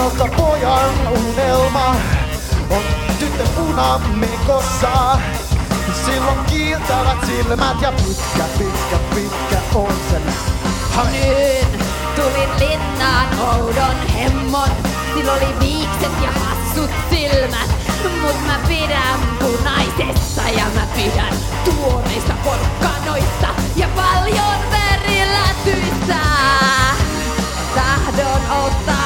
Mutta pojan unelma on tyttö punamekossa. Silloin kiiltävät silmät ja pitkä on sen Nyt tulin linnaan oudon hemmon. Sillä oli viikset ja hassut silmät. Mut mä pidän punaisesta ja mä pidän tuoreista porkkanoista ja paljon verilätyistä. Tahdon ottaa